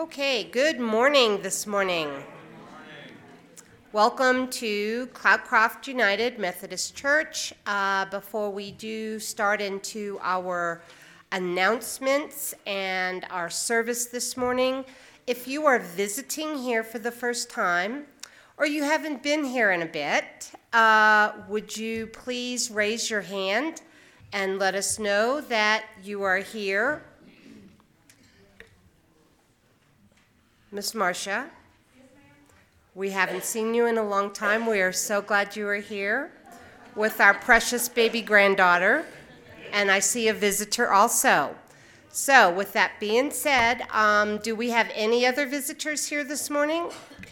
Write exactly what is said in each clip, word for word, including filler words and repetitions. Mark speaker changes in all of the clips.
Speaker 1: Okay, good morning this morning. Welcome to Cloudcroft United Methodist Church. Uh, before we do start into our announcements and our service this morning, if you are visiting here for the first time or you haven't been here in a bit, uh, would you please raise your hand and let us know that you are here? Miss Marcia, we haven't seen you in a long time. We are so glad you are here with our precious baby granddaughter, and I see a visitor also. So with that being said, um, do we have any other visitors here this morning?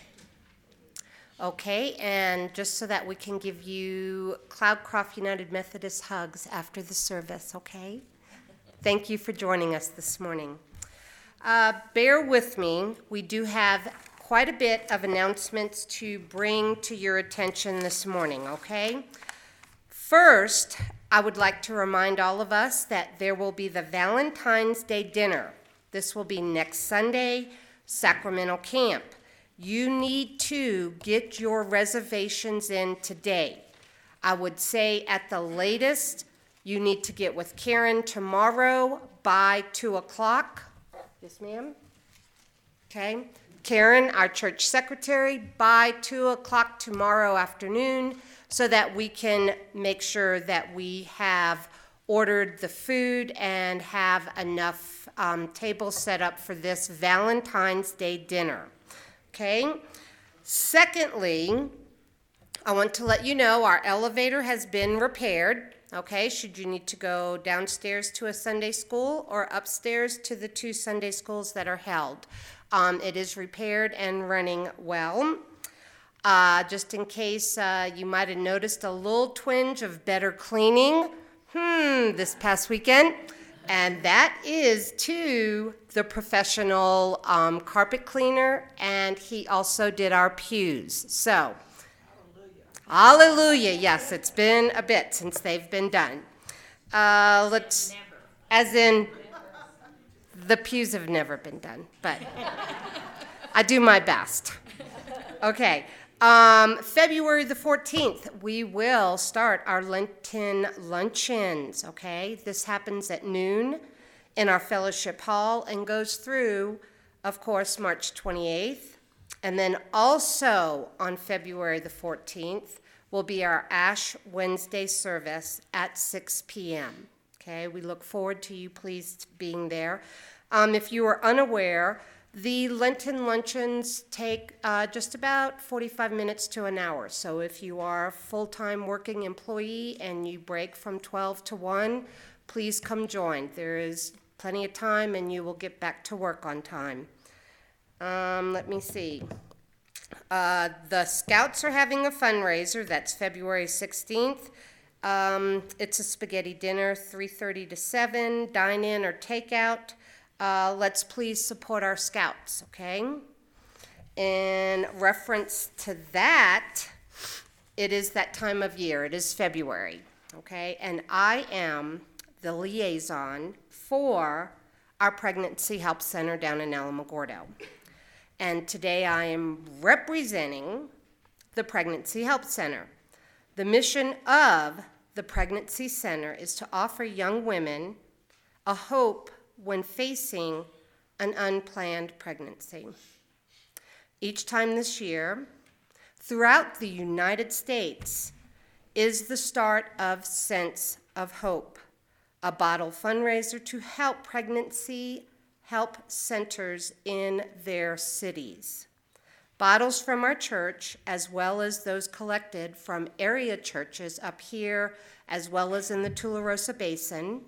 Speaker 1: Okay, and just so that we can give you Cloudcroft United Methodist hugs after the service, okay? Thank you for joining us this morning. Uh, bear with me. We do have quite a bit of announcements to bring to your attention this morning, okay? First, I would like to remind all of us that there will be the Valentine's Day dinner. This will be next Sunday, Sacramento Camp. You need to get your reservations in today. I would say at the latest, you need to get with Karen tomorrow by two o'clock. Yes, ma'am? Okay. Karen, our church secretary, by two o'clock tomorrow afternoon so that we can make sure that we have ordered the food and have enough um, tables set up for this Valentine's Day dinner. Okay. Secondly, I want to let you know our elevator has been repaired. Okay, should you need to go downstairs to a Sunday school or upstairs to the two Sunday schools that are held. Um, it is repaired and running well. Uh, just in case uh, you might have noticed a little twinge of better cleaning hmm, this past weekend. And that is to the professional um, carpet cleaner, and he also did our pews. So, hallelujah. Yes, it's been a bit since they've been done. Uh, let's, as in, the pews have never been done, but I do my best. Okay. Um, February the fourteenth, we will start our Lenten luncheons, okay? This happens at noon in our fellowship hall and goes through, of course, March twenty-eighth. And then also on February the fourteenth will be our Ash Wednesday service at six p.m. Okay, we look forward to you please being there. Um, if you are unaware, the Lenten luncheons take uh, just about forty-five minutes to an hour. So if you are a full-time working employee and you break from twelve to one, please come join. There is plenty of time and you will get back to work on time. Um, let me see. Uh, the Scouts are having a fundraiser. That's February sixteenth. Um, it's a spaghetti dinner, three thirty to seven, dine-in or takeout. Uh, let's please support our Scouts, okay? In reference to that, it is that time of year. It is February, okay? And I am the liaison for our Pregnancy Help Center down in Alamogordo. And today I am representing the Pregnancy Help Center. The mission of the Pregnancy Center is to offer young women a hope when facing an unplanned pregnancy. Each time this year, throughout the United States, is the start of Sense of Hope, a bottle fundraiser to help pregnancy help centers in their cities. Bottles from our church, as well as those collected from area churches up here, as well as in the Tularosa Basin,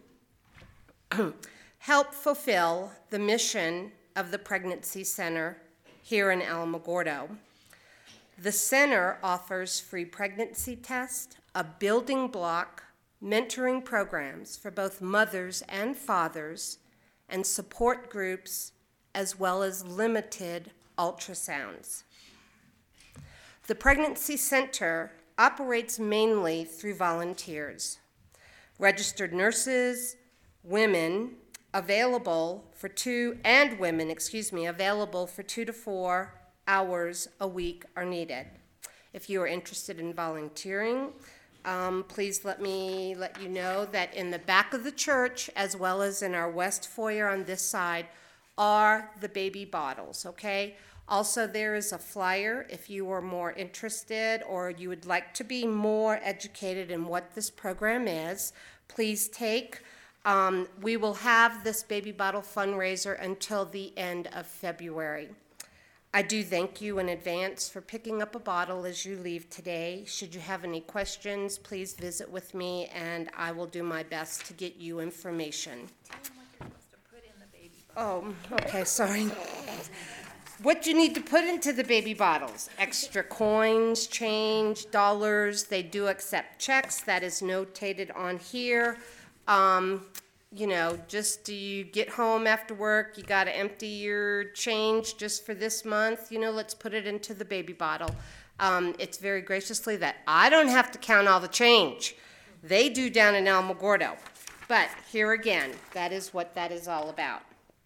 Speaker 1: help fulfill the mission of the Pregnancy Center here in Alamogordo. The center offers free pregnancy tests, a building block, mentoring programs for both mothers and fathers, and support groups, as well as limited ultrasounds. The Pregnancy Center operates mainly through volunteers, registered nurses, women available for two, and women, excuse me, available for two to four hours a week are needed. If you are interested in volunteering, um, please let me let you know that in the back of the church, as well as in our west foyer on this side, are the baby bottles, okay? Also, there is a flyer if you are more interested or you would like to be more educated in what this program is. Please take. Um, we will have this baby bottle fundraiser until the end of February. I do thank you in advance for picking up a bottle as you leave today. Should you have any questions, please visit with me and I will do my best to get you information.
Speaker 2: Tell them what you're supposed to put in the baby bottle.
Speaker 1: Oh, okay, sorry. What you need to put into the baby bottles: extra coins, change, dollars. They do accept checks. That is notated on here. Um, you know, just do you get home after work, you got to empty your change just for this month, you know, let's put it into the baby bottle. Um, it's very graciously that I don't have to count all the change. They do down in Alamogordo. But here again, that is what that is all about.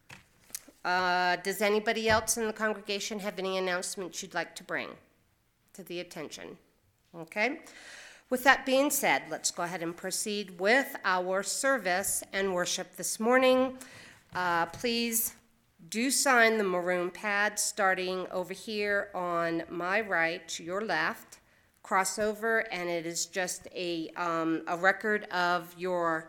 Speaker 1: Uh, does anybody else in the congregation have any announcements you'd like to bring to the attention? Okay. With that being said, let's go ahead and proceed with our service and worship this morning. Uh, please do sign the maroon pad starting over here on my right, your left. Cross over, and it is just a, um, a record of your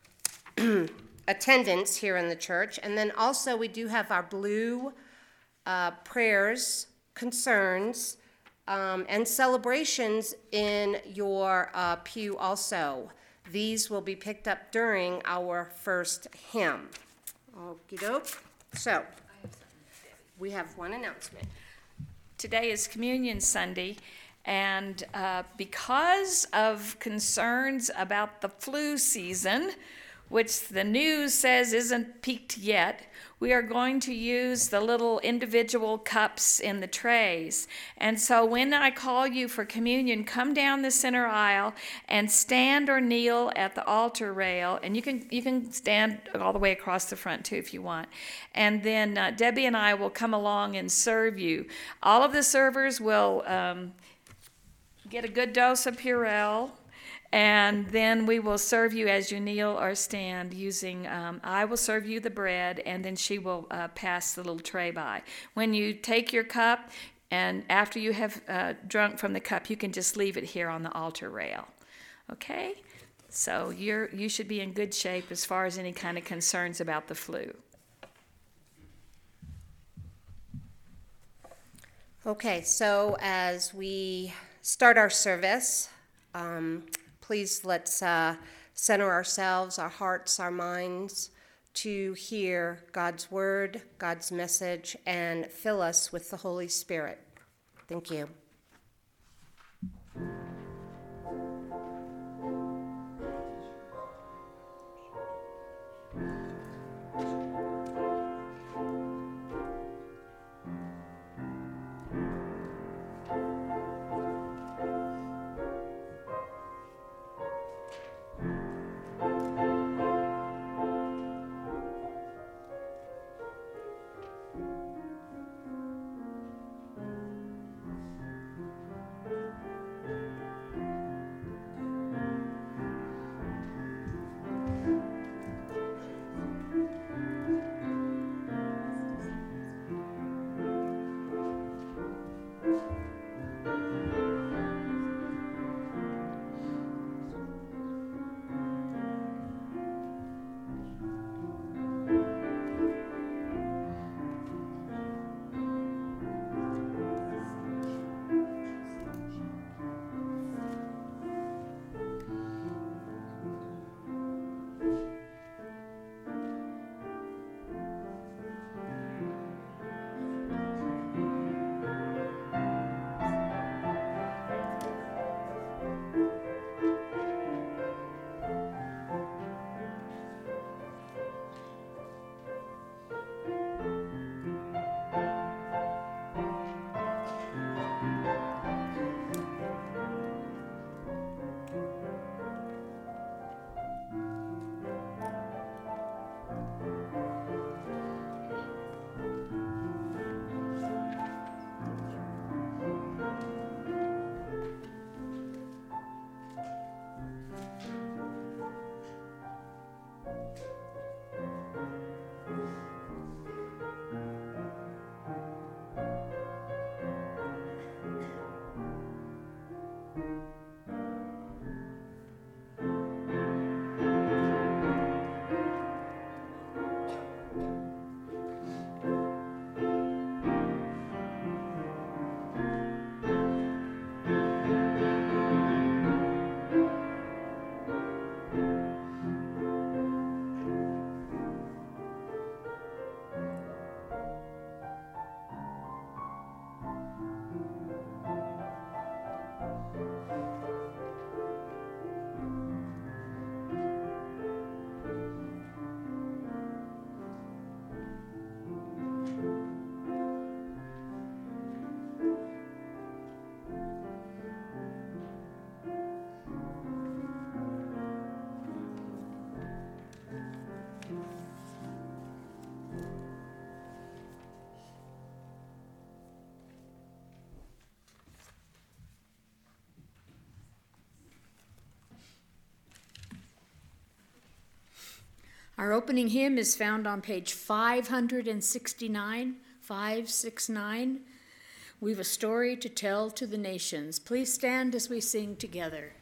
Speaker 1: attendance here in the church. And then also we do have our blue uh, prayers, concerns, Um, and celebrations in your uh, pew also. These will be picked up during our first hymn. Okie doke. So, we have one announcement.
Speaker 2: Today is Communion Sunday, and uh, because of concerns about the flu season, which the news says isn't peaked yet, we are going to use the little individual cups in the trays. And so when I call you for communion, come down the center aisle and stand or kneel at the altar rail. And you can you can stand all the way across the front too if you want. And then uh, Debbie and I will come along and serve you. All of the servers will um, get a good dose of Purell. And then we will serve you as you kneel or stand using, um, I will serve you the bread, and then she will uh, pass the little tray by. When you take your cup, and after you have uh, drunk from the cup, you can just leave it here on the altar rail. Okay? So you're you should be in good shape as far as any kind of concerns about the flu.
Speaker 1: Okay, so as we start our service, um, please let's uh, center ourselves, our hearts, our minds, to hear God's word, God's message, and fill us with the Holy Spirit. Thank you.
Speaker 3: Our opening hymn is found on page five sixty-nine, five sixty-nine. We've a story to tell to the nations. Please stand as we sing together.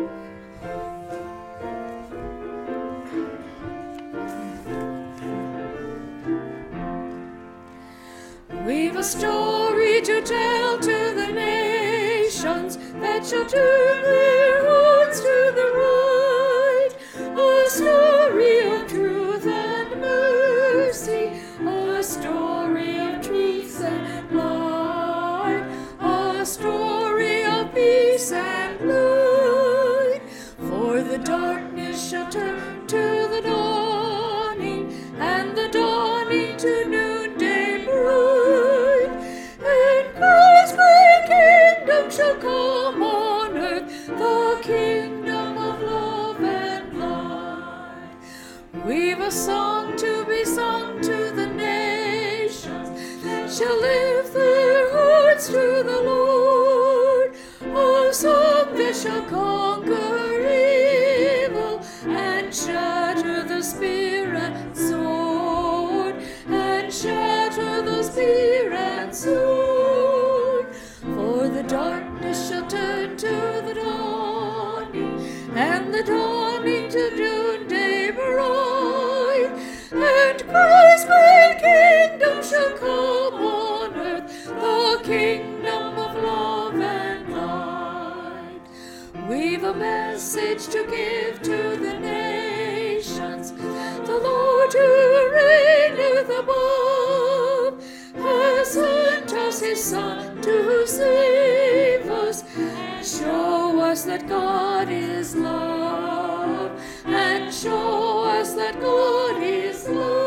Speaker 3: We've a story to tell to the nations that shall turn their hearts to the right. A story of truth and mercy, a story of truth and light, a story of peace and light. For the darkness shall turn to the dawning, and the dawning to noonday bright. And Christ's great kingdom shall come on earth, the kingdom of love and light. We've a song to be sung to the nations that shall lift their hearts to the Lord. A song that shall conquer evil and shatter the spear and sword, and shatter the spear and sword. For the darkness shall turn to the dawning, and the dawning to noonday bright. And Christ's great kingdom shall come on earth, the kingdom of love and light. We've a message to give to the nations. The Lord who reigneth above has sent us his Son to save us and show us that God is love, and show us that God is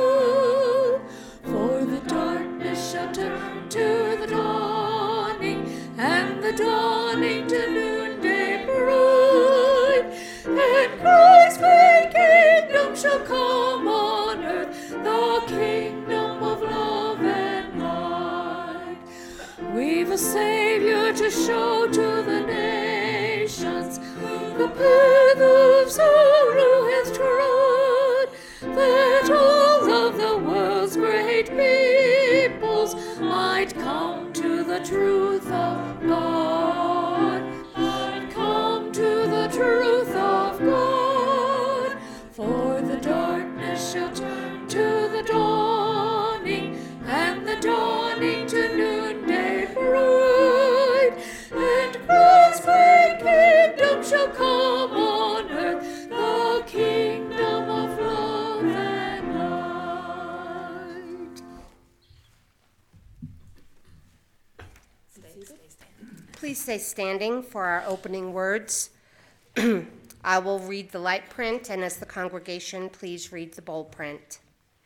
Speaker 3: love. For the darkness shall turn to the dawning, and the dawning to noonday bright. And Christ's great kingdom shall come on earth, the kingdom of love and light. We've a Savior to show to the nations, the path of sorrow hath trod, that all of the world's great peoples might come to the truth of God, might come to the truth of God. For the darkness shall turn to the dawning, and the dawning to noonday bright. And Christ's great kingdom shall come on earth, the kingdom of love and light.
Speaker 1: Please stay standing for our opening words. I will read the light print, and as the congregation, please read the bold print.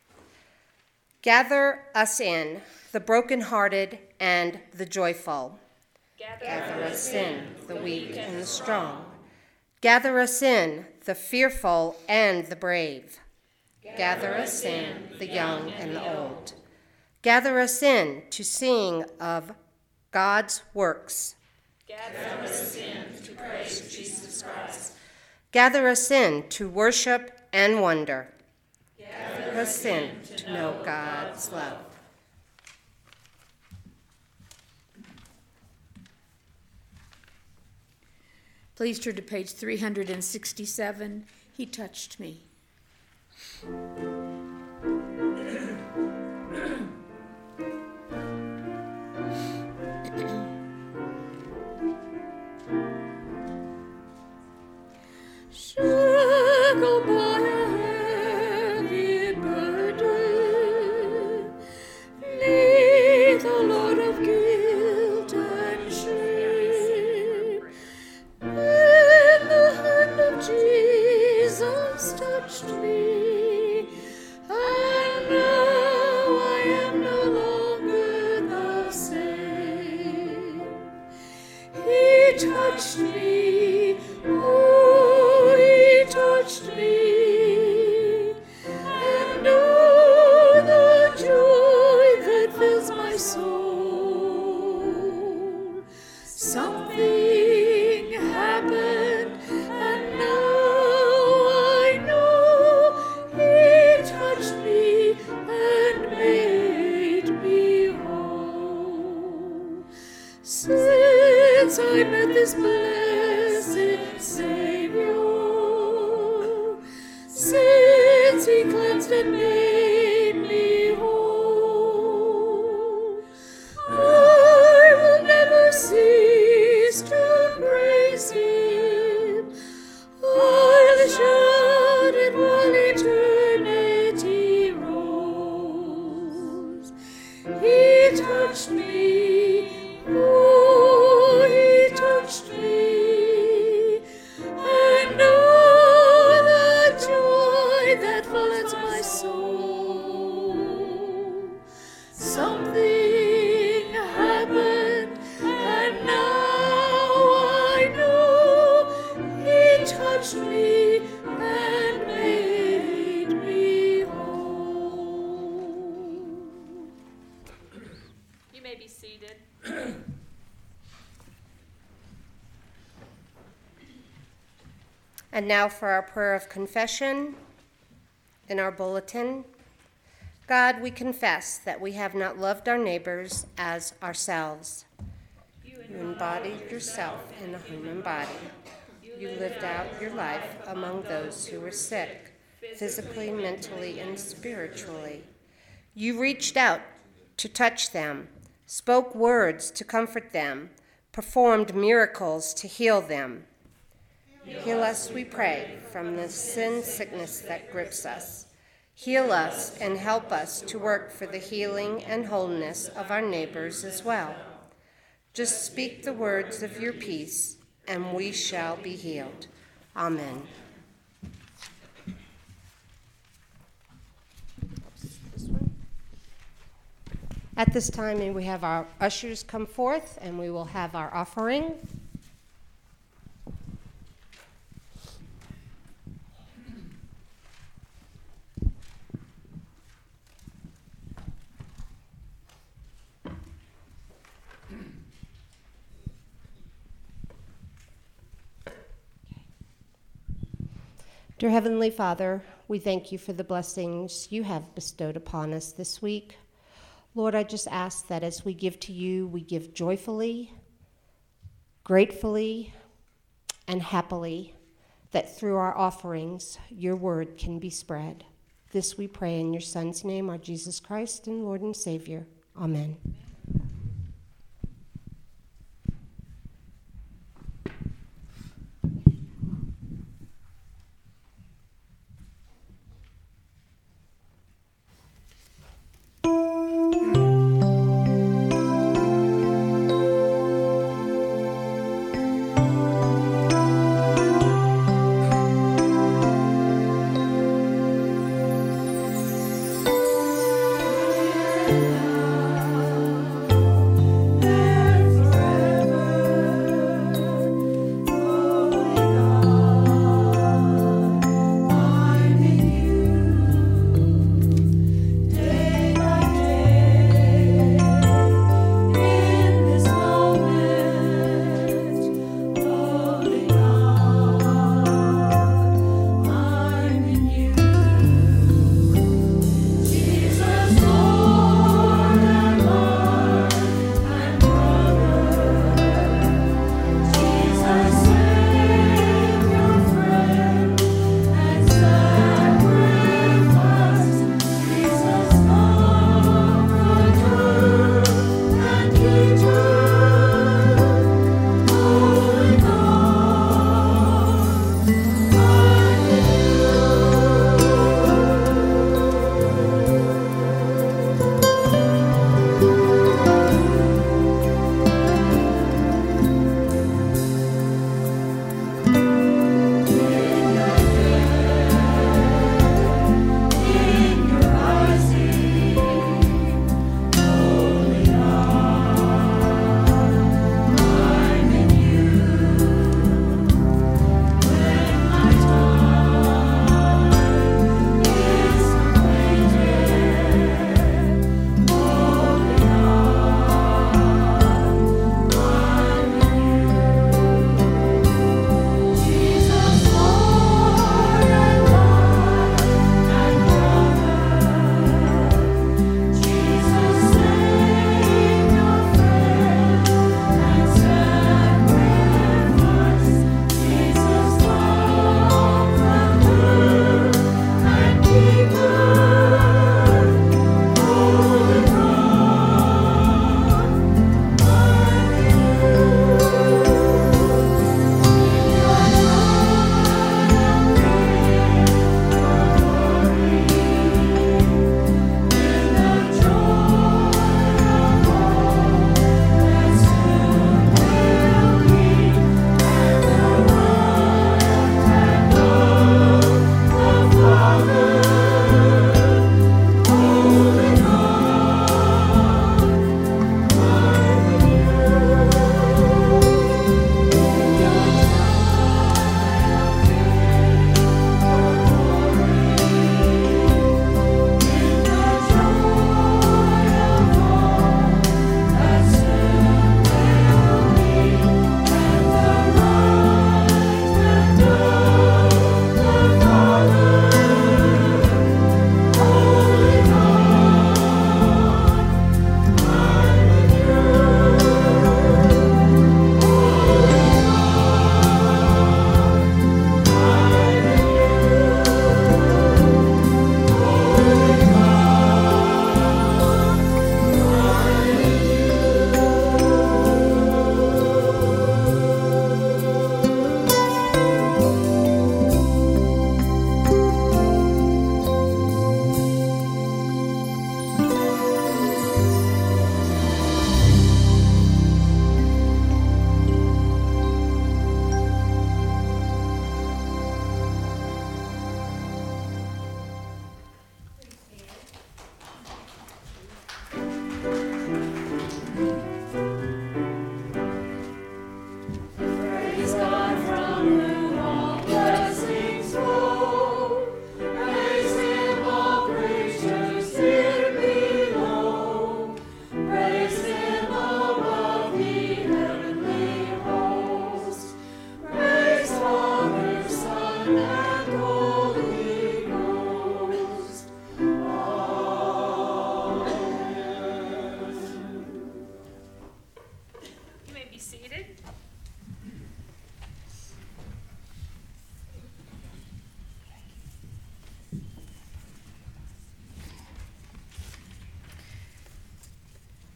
Speaker 1: Gather us in, the brokenhearted and the joyful. Gather us in, the weak and the strong. Gather us in, the fearful and the brave. Gather us in, the young and the old. Gather us in to sing of God's works. Gather us in to praise Jesus Christ. Gather us in to worship and wonder. Gather us in to know God's love.
Speaker 3: Please turn to page three sixty-seven. He touched me. Shackled by a heavy burden, 'neath a load of guilt and shame, when the hand of Jesus touched me, and now I am no longer the same. He touched me, oh, he touched me, and oh, the joy that fills my soul. Something happened, and now I know he once I met this blessed Savior, since he cleansed and made me whole, I will never cease to praise him. I'll shout it while eternity rolls. He touched me, oh, he touched me, and oh, the joy that floods my soul. Something happened, and now I know he touched me and made me whole.
Speaker 2: You may be seated.
Speaker 1: And now for our prayer of confession in our bulletin. God, we confess that we have not loved our neighbors as ourselves. You embodied yourself in a human body. You lived out your life among those who were sick, physically, mentally, and spiritually. You reached out to touch them, spoke words to comfort them, performed miracles to heal them. Heal us, we pray, from the sin sickness that grips us. Heal us and help us to work for the healing and wholeness of our neighbors as well. Just speak the words of your peace, and we shall be healed. Amen. At this time, may we have our ushers come forth, and we will have our offering. Dear Heavenly Father, we thank you for the blessings you have bestowed upon us this week. Lord, I just ask that as we give to you, we give joyfully, gratefully, and happily, that through our offerings, your word can be spread. This we pray in your Son's name, our Jesus Christ and Lord and Savior. Amen.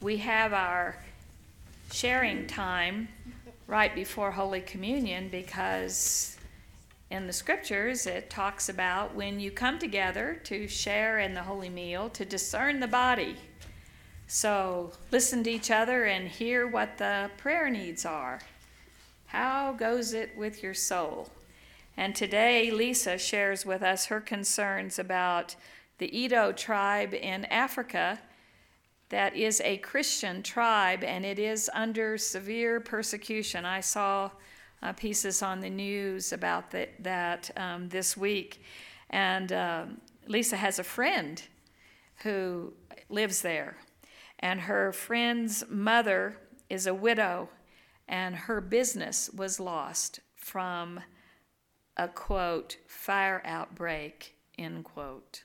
Speaker 2: we have our sharing time right before Holy Communion, because in the scriptures it talks about when you come together to share in the holy meal, to discern the body. So listen to each other and hear what the prayer needs are. How goes it with your soul? And today Lisa shares with us her concerns about the Edo tribe in Africa that is a Christian tribe, and it is under severe persecution. I saw uh, pieces on the news about the, that um, this week. And um, Lisa has a friend who lives there. And her friend's mother is a widow, and her business was lost from a, quote, fire outbreak, end quote.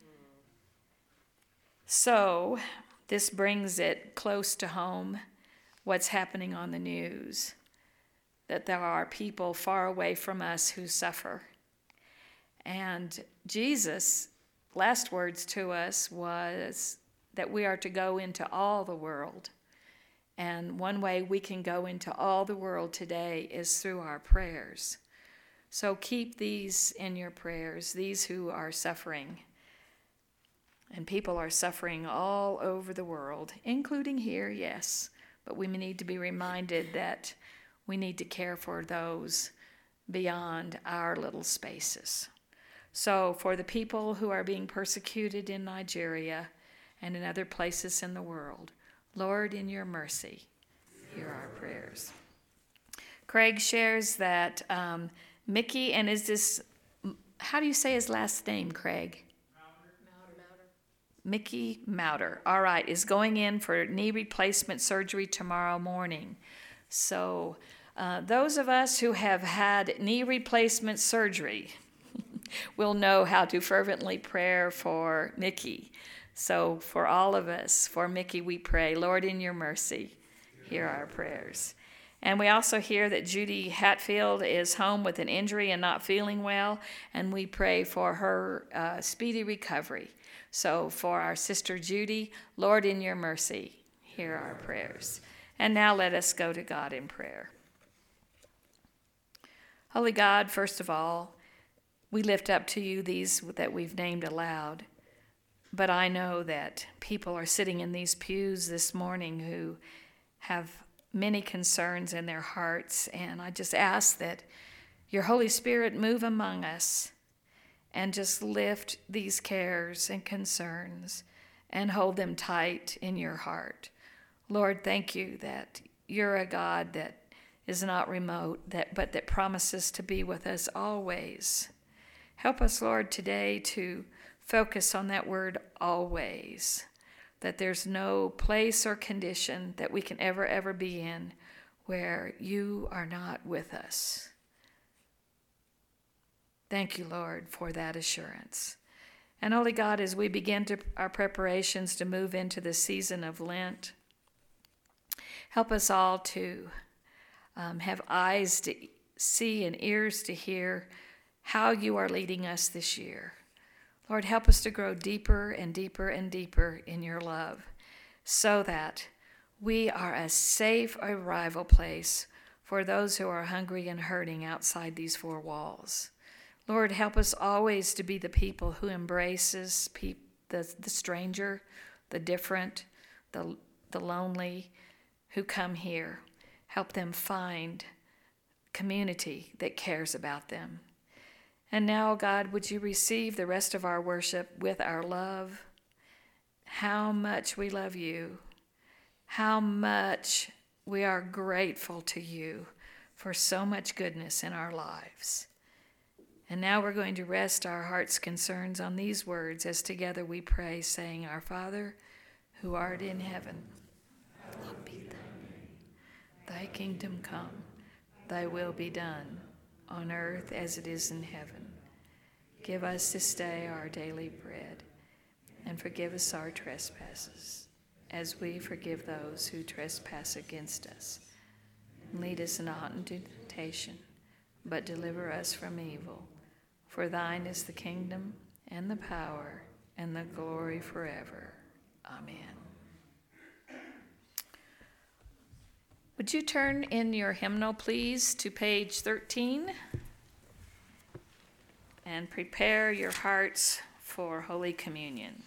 Speaker 2: So this brings it close to home, what's happening on the news, that there are people far away from us who suffer. And Jesus' last words to us was that we are to go into all the world. And one way we can go into all the world today is through our prayers. So keep these in your prayers, these who are suffering. And people are suffering all over the world, including here, yes. But we need to be reminded that we need to care for those beyond our little spaces. So for the people who are being persecuted in Nigeria and in other places in the world, Lord, in your mercy, hear our prayers. Craig shares that um, Mickey, and is this, how do you say his last name, Craig? Mickey Mouter, all right, is going in for knee replacement surgery tomorrow morning. So uh, those of us who have had knee replacement surgery will know how to fervently pray for Mickey. So for all of us, for Mickey, we pray, Lord, in your mercy, hear our prayers. And we also hear that Judy Hatfield is home with an injury and not feeling well, and we pray for her uh, speedy recovery. So for our sister Judy, Lord, in your mercy, hear our prayers. And now let us go to God in prayer. Holy God, first of all, we lift up to you these that we've named aloud. But I know that people are sitting in these pews this morning who have many concerns in their hearts, and I just ask that your Holy Spirit move among us and just lift these cares and concerns and hold them tight in your heart. Lord, thank you that you're a God that is not remote, that but that promises to be with us always. Help us, Lord, today to focus on that word always, that there's no place or condition that we can ever, ever be in where you are not with us. Thank you, Lord, for that assurance. And Holy God, as we begin to, our preparations to move into the season of Lent, help us all to um, have eyes to see and ears to hear how you are leading us this year. Lord, help us to grow deeper and deeper and deeper in your love so that we are a safe arrival place for those who are hungry and hurting outside these four walls. Lord, help us always to be the people who embraces pe- the, the stranger, the different, the, the lonely who come here. Help them find community that cares about them. And now, God, would you receive the rest of our worship with our love? How much we love you. How much we are grateful to you for so much goodness in our lives. And now we're going to rest our heart's concerns on these words as together we pray, saying, Our Father, who art in heaven, hallowed be thy name. Thy kingdom come, thy will be done, on earth as it is in heaven. Give us this day our daily bread, and forgive us our trespasses, as we forgive those who trespass against us. And lead us not into temptation, but deliver us from evil. For thine is the kingdom, and the power, and the glory forever. Amen. Would you turn in your hymnal, please, to page thirteen? And prepare your hearts for Holy Communion.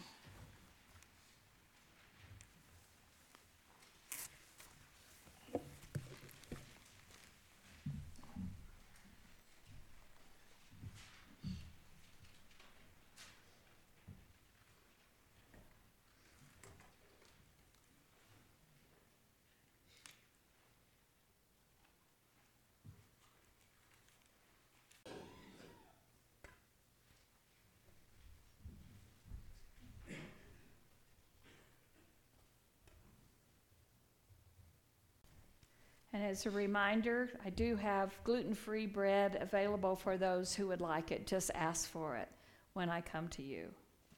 Speaker 2: And as a reminder, I do have gluten-free bread available for those who would like it. Just ask for it when I come to you.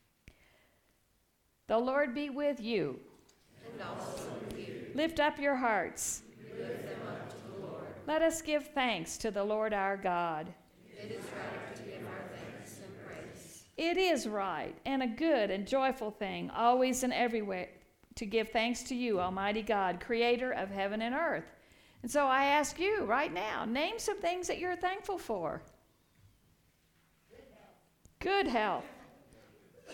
Speaker 2: The Lord be with you.
Speaker 3: And also with you.
Speaker 2: Lift up your hearts.
Speaker 3: Lift them up to the Lord.
Speaker 2: Let us give thanks to the Lord our God.
Speaker 3: It is right to give our thanks and praise.
Speaker 2: It is right and a good and joyful thing, always and everywhere, to give thanks to you, Almighty God, creator of heaven and earth. And so I ask you right now, name some things that you're thankful for. Good health. Good health.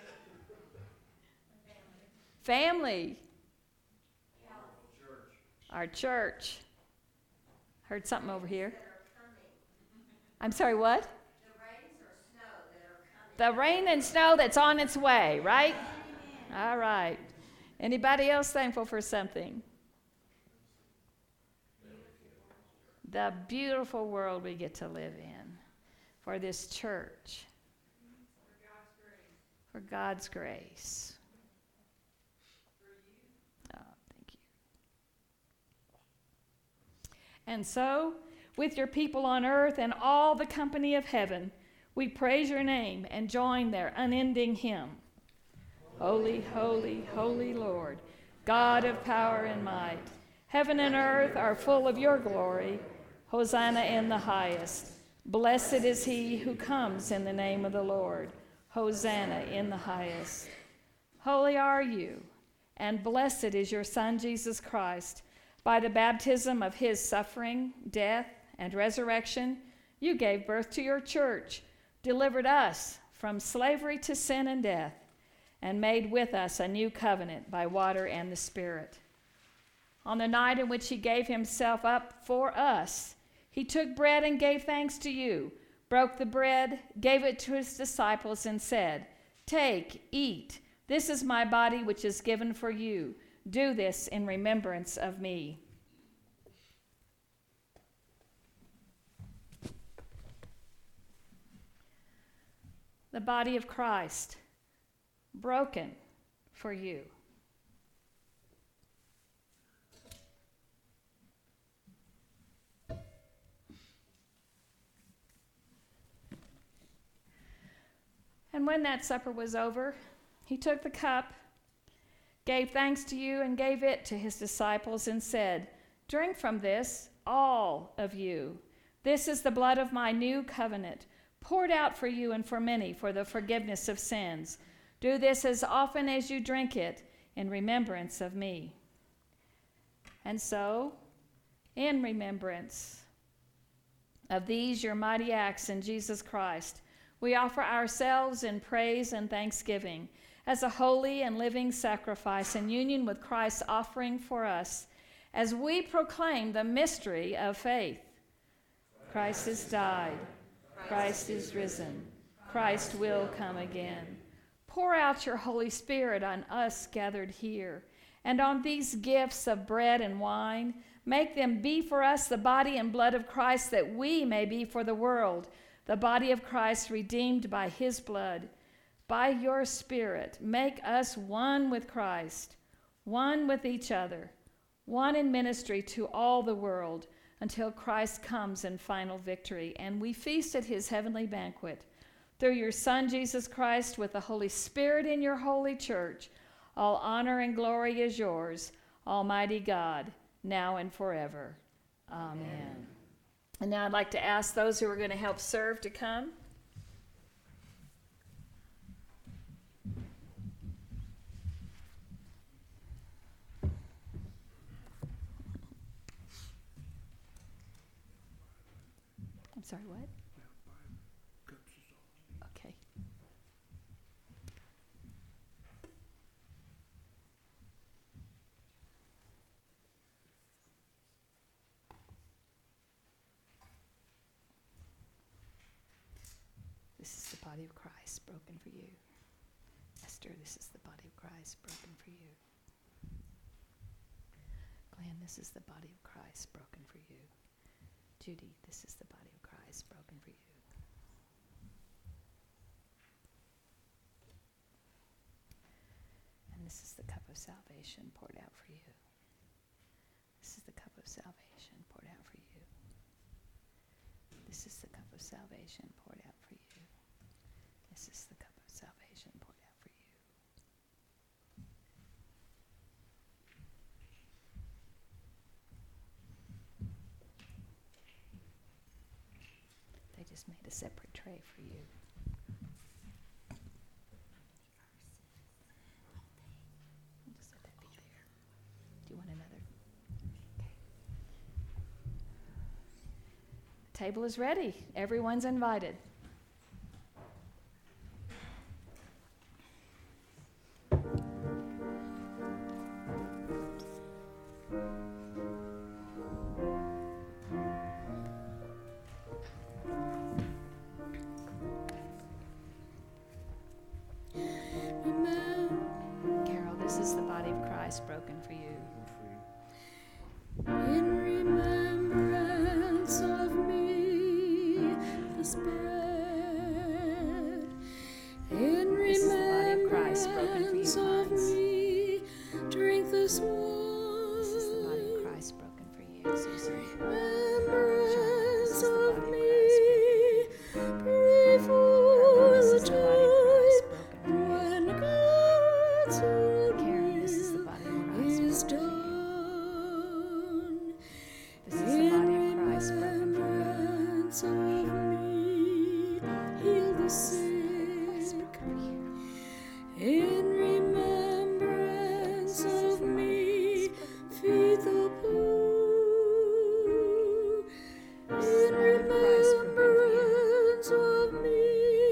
Speaker 2: Family. Church. Our church. Heard something over here. I'm sorry, what?
Speaker 3: The rains or snow that are coming.
Speaker 2: The rain and snow that's on its way, right? All right. Anybody else thankful for something? The beautiful world we get to live in, for this church, for God's grace. For God's grace. For you. Oh, thank you. And so, with your people on earth and all the company of heaven, we praise your name and join their unending hymn. Holy, holy, holy Lord, God of power and might, heaven and earth are full of your glory. Hosanna in the highest. Blessed is he who comes in the name of the Lord. Hosanna in the highest. Holy are you, and blessed is your Son, Jesus Christ. By the baptism of his suffering, death, and resurrection, you gave birth to your church, delivered us from slavery to sin and death, and made with us a new covenant by water and the Spirit. On the night in which he gave himself up for us, he took bread and gave thanks to you, broke the bread, gave it to his disciples, and said, "Take, eat. This is my body which is given for you. Do this in remembrance of me." The body of Christ, broken for you. And when that supper was over, he took the cup, gave thanks to you, and gave it to his disciples, and said, "Drink from this, all of you. This is the blood of my new covenant, poured out for you and for many for the forgiveness of sins. Do this as often as you drink it in remembrance of me." And so, in remembrance of these your mighty acts in Jesus Christ, we offer ourselves in praise and thanksgiving as a holy and living sacrifice in union with Christ's offering for us, as we proclaim the mystery of faith. Christ has died. Christ is risen. Christ will come again. Pour out your Holy Spirit on us gathered here, and on these gifts of bread and wine. Make them be for us the body and blood of Christ, that we may be for the world the body of Christ, redeemed by his blood. By your Spirit, make us one with Christ, one with each other, one in ministry to all the world, until Christ comes in final victory, and we feast at his heavenly banquet. Through your Son, Jesus Christ, with the Holy Spirit in your holy church, all honor and glory is yours, Almighty God, now and forever. Amen. Amen. And now I'd like to ask those who are going to help serve to come. Sorry, what? Okay. This is the body of Christ broken for you. Esther, this is the body of Christ broken for you. Glenn, this is the body of Christ broken for you. Judy, this is the body of Christ broken for you. And this is the cup of salvation poured out for you. This is the cup of salvation poured out for you. This is the cup of salvation poured out for you. This is the cup of salvation poured out for you. They just made a separate tray for you. I'll just let that be there. Do you want another? Okay. The table is ready. Everyone's invited. Carol, this is the body of Christ broken for you.
Speaker 3: In remembrance of me, this bread. In
Speaker 2: This is the body of Christ broken for you,
Speaker 3: remembrance of
Speaker 2: Hans.
Speaker 3: me, drink this wine.
Speaker 2: This is the body of Christ broken for you, Susan.
Speaker 3: Remembrance
Speaker 2: This is the
Speaker 3: of
Speaker 2: body of
Speaker 3: me, pray
Speaker 2: This
Speaker 3: for
Speaker 2: is
Speaker 3: the
Speaker 2: the body of Christ
Speaker 3: time
Speaker 2: broken for you.
Speaker 3: when God's
Speaker 2: Karen, this is the body of Christ
Speaker 3: is
Speaker 2: broken for you.
Speaker 3: done.
Speaker 2: This is the body of Christ broken for you.
Speaker 3: Remembrance of me, heal the sick. In remembrance of me, feed the poor. In remembrance of me,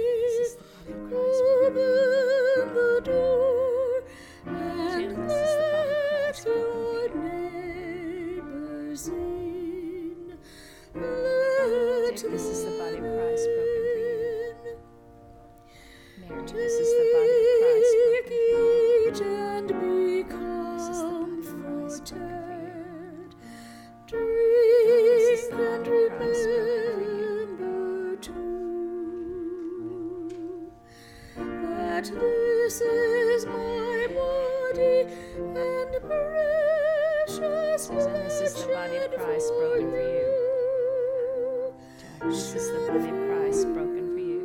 Speaker 3: open the door and
Speaker 2: Jim, this is the body of
Speaker 3: let
Speaker 2: Christ broken for
Speaker 3: your
Speaker 2: you.
Speaker 3: neighbors in. Let
Speaker 2: Dick, this is the body of Christ broken for you.
Speaker 3: in.
Speaker 2: Mary, this is the body of Christ broken for you.
Speaker 3: Take it and be
Speaker 2: This is the body of Christ broken for you.
Speaker 3: comforted.
Speaker 2: This is
Speaker 3: Drink
Speaker 2: the
Speaker 3: and
Speaker 2: body of Christ broken for you.
Speaker 3: remember too that this is my body and precious
Speaker 2: Susan, this is the body of
Speaker 3: blood
Speaker 2: Christ
Speaker 3: shed
Speaker 2: broken for you.
Speaker 3: you.
Speaker 2: Jack, this is the body of Christ broken for you.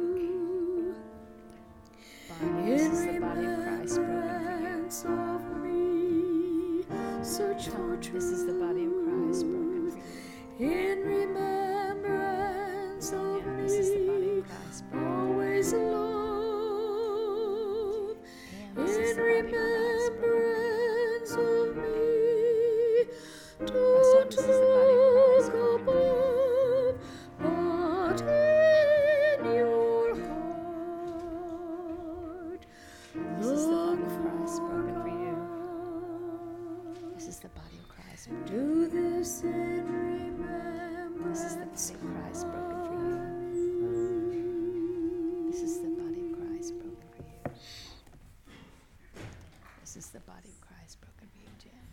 Speaker 2: Bonnie, this is the body of Christ broken for you.
Speaker 3: Remembrance of me, search for
Speaker 2: Tom,
Speaker 3: truth.
Speaker 2: this is the body of Christ broken for you.
Speaker 3: In remembrance of
Speaker 2: Sonia, this is the body
Speaker 3: me,
Speaker 2: of Christ broken for you.
Speaker 3: always love.
Speaker 2: And this is
Speaker 3: In
Speaker 2: the body of Christ broken for you.
Speaker 3: remembrance of me,
Speaker 2: Russell,
Speaker 3: don't
Speaker 2: this is the body of Christ
Speaker 3: look
Speaker 2: broken for you.
Speaker 3: above, but in your heart,
Speaker 2: This is the body
Speaker 3: look
Speaker 2: of Christ
Speaker 3: for
Speaker 2: broken for you.
Speaker 3: God.
Speaker 2: This is the body of Christ broken.
Speaker 3: Do this in remembrance.
Speaker 2: This is the body of Christ broken for you. This is the body of Christ broken for you. This is the body of Christ broken for you, Jen.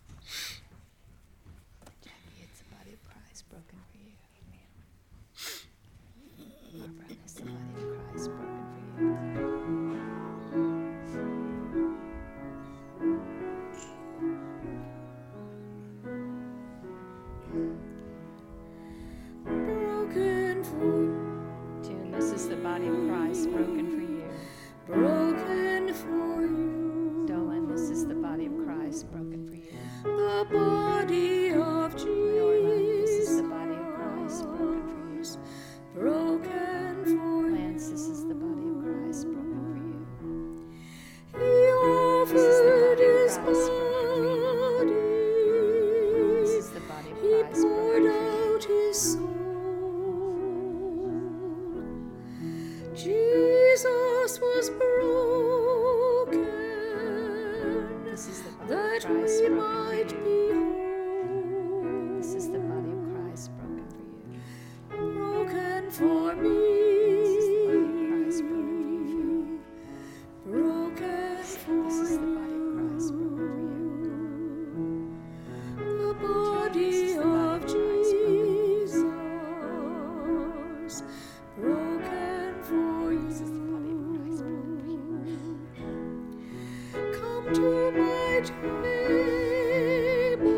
Speaker 2: Jackie, it's the body of Christ broken for you. Barbara, it's the body of Christ broken for you.
Speaker 3: Broken might be whole.
Speaker 2: This is the body of Christ broken for you.
Speaker 3: Broken for me.
Speaker 2: This is the body of Christ broken for you.
Speaker 3: Broken for
Speaker 2: This is the body of Christ broken for you.
Speaker 3: the body
Speaker 2: This is the body
Speaker 3: of
Speaker 2: of Christ
Speaker 3: Jesus. Broken for you.
Speaker 2: This is the body of Christ broken for you.
Speaker 3: Come to my table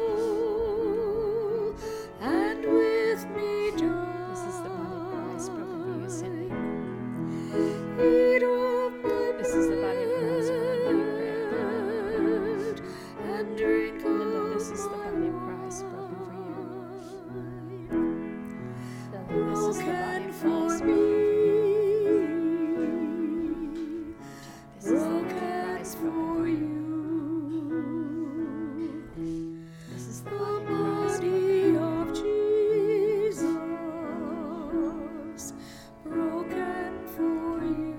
Speaker 3: and with me dine.
Speaker 2: This is the body of Christ broken for you, Cindy.
Speaker 3: Eat of my
Speaker 2: This is the body of Christ broken for you, Craig.
Speaker 3: bread and drink of
Speaker 2: Linda, this is the body of Christ broken for you. Lily, this is the body
Speaker 3: broken
Speaker 2: of
Speaker 3: for
Speaker 2: Christ
Speaker 3: me.
Speaker 2: broken for you. This is the body of
Speaker 3: Broken
Speaker 2: Christ broken
Speaker 3: for
Speaker 2: for you.
Speaker 3: you.
Speaker 2: This is the
Speaker 3: The
Speaker 2: body of Christ broken for
Speaker 3: body
Speaker 2: you.
Speaker 3: of Jesus, broken for you.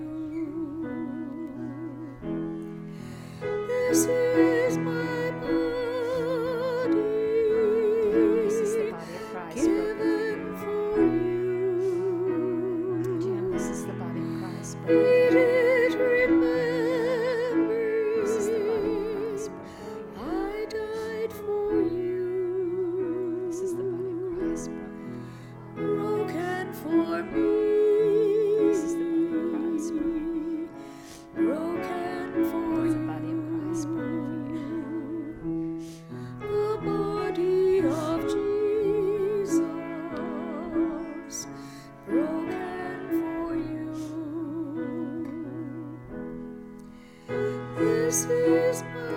Speaker 3: This is my body,
Speaker 2: This is the body of Christ broken
Speaker 3: given for
Speaker 2: for you.
Speaker 3: you.
Speaker 2: Jim, this is the body of Christ broken for
Speaker 3: Eat
Speaker 2: you.
Speaker 3: it, remember.
Speaker 2: This is the body of Christ broken for you.
Speaker 3: I died for you.
Speaker 2: This is the body of Christ broken.
Speaker 3: Broken for me.
Speaker 2: This is the body of Christ broken.
Speaker 3: Broken for
Speaker 2: This is
Speaker 3: you.
Speaker 2: the body of Christ broken for you.
Speaker 3: The body of Jesus, broken for you. This is my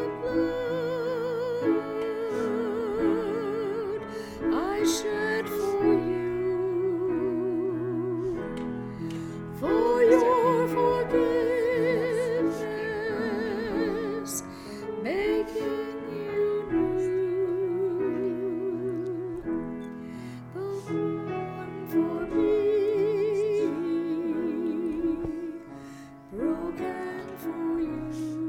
Speaker 3: blood I shed for you, for your forgiveness, making you new. The one for me, broken for you.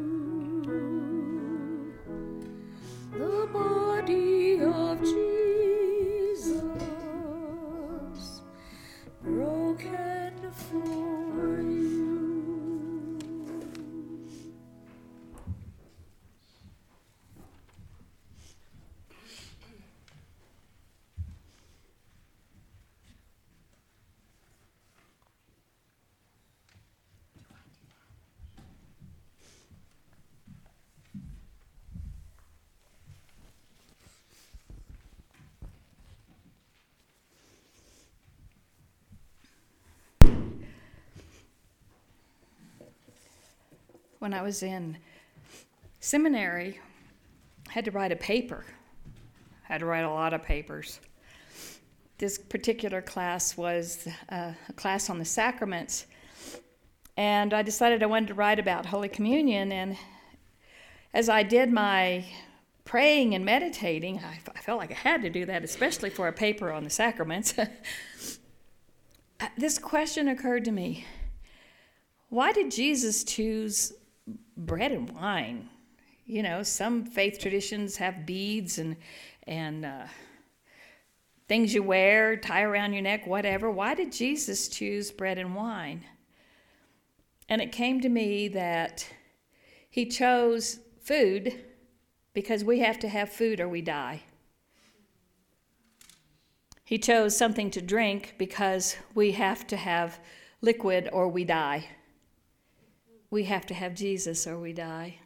Speaker 3: The body of Jesus, broken for you.
Speaker 2: When I was in seminary, I had to write a paper. I had to write a lot of papers. This particular class was uh, a class on the sacraments, and I decided I wanted to write about Holy Communion. And as I did my praying and meditating, I, I felt like I had to do that, especially for a paper on the sacraments. This question occurred to me: why did Jesus choose bread and wine? You know, some faith traditions have beads and and uh, things you wear, tie around your neck, whatever. Why did Jesus choose bread and wine? And it came to me that he chose food because we have to have food or we die. He chose something to drink because we have to have liquid or we die. We have to have Jesus or we die.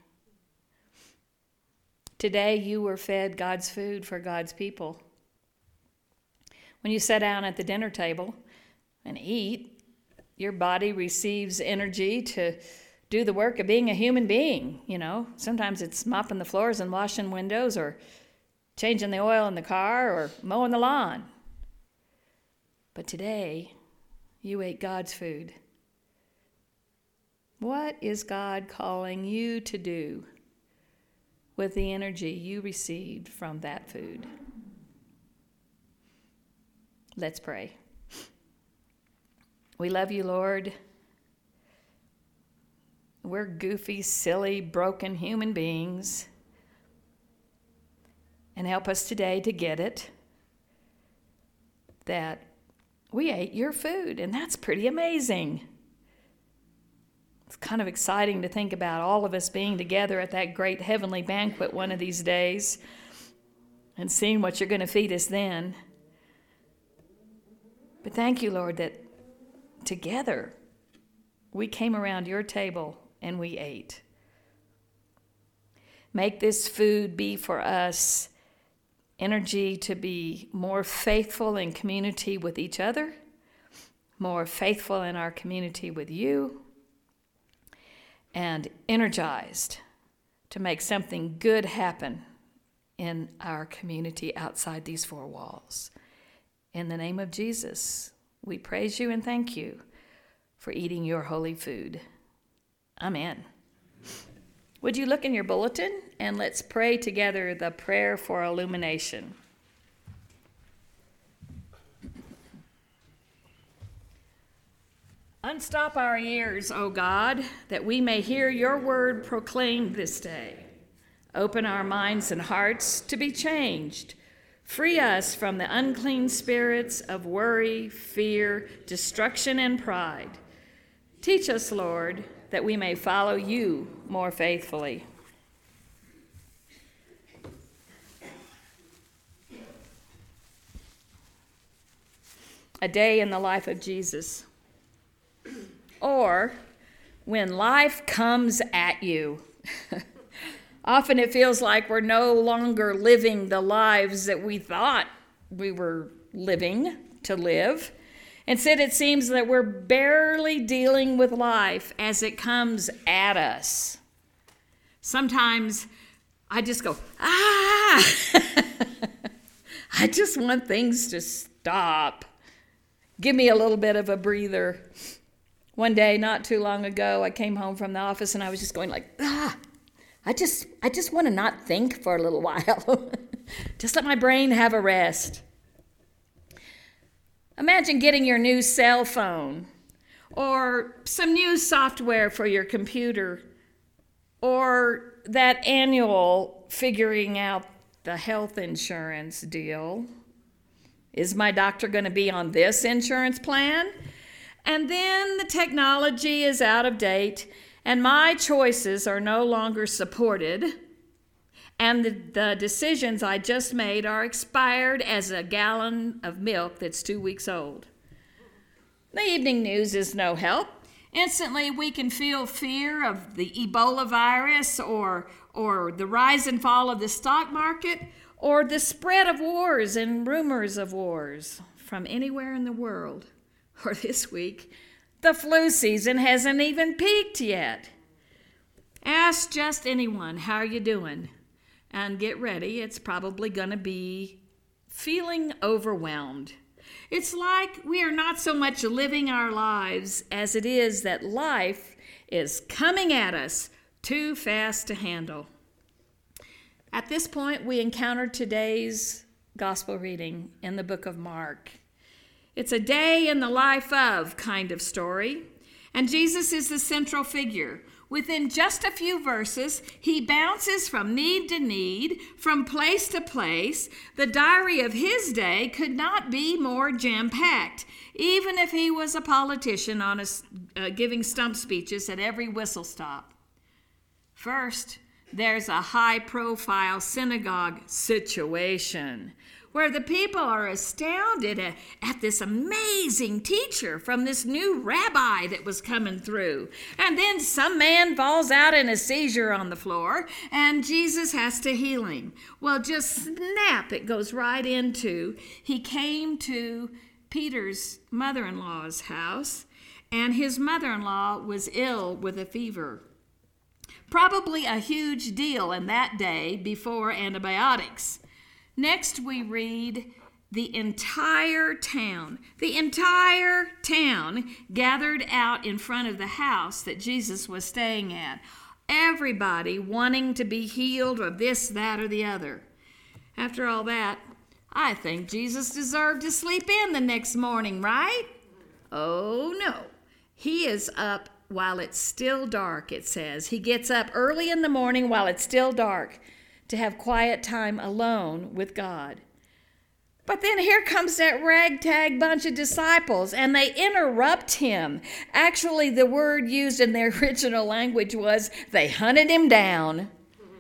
Speaker 2: Today you were fed God's food for God's people. When you sit down at the dinner table and eat, your body receives energy to do the work of being a human being. You know, sometimes it's mopping the floors and washing windows or changing the oil in the car or mowing the lawn. But today, you ate God's food. What is God calling you to do with the energy you received from that food? Let's pray. We love you, Lord. We're goofy, silly, broken human beings. And help us today to get it that we ate your food, and that's pretty amazing. It's kind of exciting to think about all of us being together at that great heavenly banquet one of these days and seeing what you're going to feed us then. But thank you, Lord, that together we came around your table and we ate. Make this food be for us energy to be more faithful in community with each other, more faithful in our community with you, and energized to make something good happen in our community outside these four walls. In the name of Jesus, we praise you and thank you for eating your holy food. Amen. Would you look in your bulletin and let's pray together the prayer for illumination. Unstop our ears, O God, that we may hear your word proclaimed this day. Open our minds and hearts to be changed. Free us from the unclean spirits of worry, fear, destruction, and pride. Teach us, Lord, that we may follow you more faithfully. A day in the life of Jesus. Or when life comes at you. Often it feels like we're no longer living the lives that we thought we were living to live. Instead, it seems that we're barely dealing with life as it comes at us. Sometimes I just go, ah! I just want things to stop. Give me a little bit of a breather. One day, not too long ago, I came home from the office and I was just going like, ah, I just, I just want to not think for a little while. Just let my brain have a rest. Imagine getting your new cell phone or some new software for your computer or that annual figuring out the health insurance deal. Is my doctor going to be on this insurance plan? And then the technology is out of date and my choices are no longer supported and the, the decisions I just made are expired as a gallon of milk that's two weeks old. The evening news is no help. Instantly, we can feel fear of the Ebola virus or, or the rise and fall of the stock market or the spread of wars and rumors of wars from anywhere in the world. Or this week, the flu season hasn't even peaked yet. Ask just anyone, how are you doing? And get ready, it's probably going to be feeling overwhelmed. It's like we are not so much living our lives as it is that life is coming at us too fast to handle. At this point, we encounter today's gospel reading in the book of Mark. It's a day in the life of kind of story, and Jesus is the central figure. Within just a few verses, he bounces from need to need, from place to place. The diary of his day could not be more jam-packed, even if he was a politician on a, uh, giving stump speeches at every whistle stop. First, there's a high-profile synagogue situation where the people are astounded at, at this amazing teacher from this new rabbi that was coming through. And then some man falls out in a seizure on the floor, and Jesus has to heal him. Well, just snap, it goes right into, he came to Peter's mother-in-law's house, and his mother-in-law was ill with a fever. Probably a huge deal in that day before antibiotics. Next, we read the entire town, the entire town gathered out in front of the house that Jesus was staying at. Everybody wanting to be healed of this, that, or the other. After all that, I think Jesus deserved to sleep in the next morning, right? Oh, no. He is up while it's still dark, it says. He gets up early in the morning while it's still dark to have quiet time alone with God. But then here comes that ragtag bunch of disciples, and they interrupt him. Actually, the word used in the original language was they hunted him down.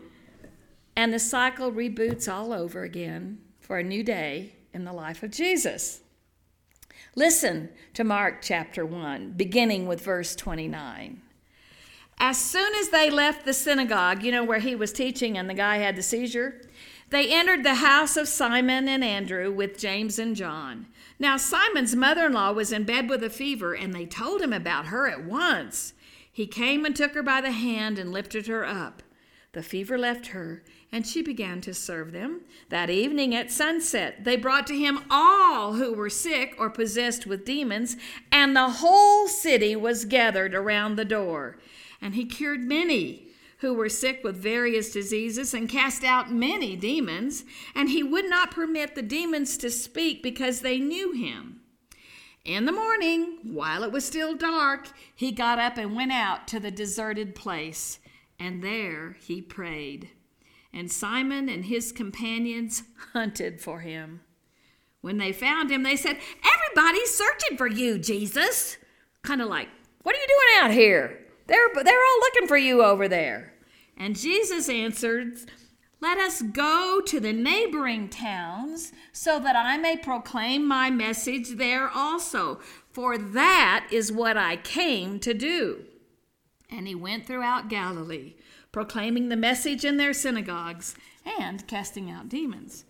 Speaker 2: And the cycle reboots all over again for a new day in the life of Jesus. Listen to Mark chapter one, beginning with verse twenty-nine. As soon as they left the synagogue, you know, where he was teaching and the guy had the seizure, they entered the house of Simon and Andrew with James and John. Now, Simon's mother-in-law was in bed with a fever, and they told him about her at once. He came and took her by the hand and lifted her up. The fever left her, and she began to serve them. That evening at sunset, they brought to him all who were sick or possessed with demons, and the whole city was gathered around the door. And he cured many who were sick with various diseases and cast out many demons, and he would not permit the demons to speak because they knew him. In the morning, while it was still dark, he got up and went out to the deserted place, and there he prayed. And Simon and his companions hunted for him. When they found him, they said, "Everybody's searching for you, Jesus." Kind of like, "What are you doing out here? They're, they're all looking for you over there." And Jesus answered, "Let us go to the neighboring towns so that I may proclaim my message there also, for that is what I came to do." And he went throughout Galilee, proclaiming the message in their synagogues and casting out demons.